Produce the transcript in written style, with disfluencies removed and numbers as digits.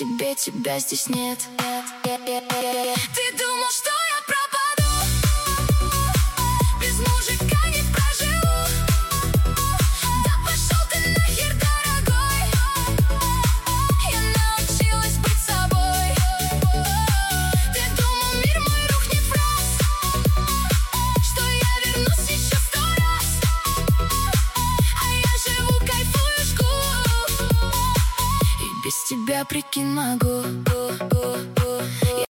тебе, тебя здесь нет. Ты думал, что я пропаду, без мужика не проживу. Да пошел ты нахер, дорогой, я научилась быть собой. Ты думал, мир мой рухнет в раз, что я вернусь еще 100 раз. А я живу, кайфую, жгу, и без тебя, прикинь, могу.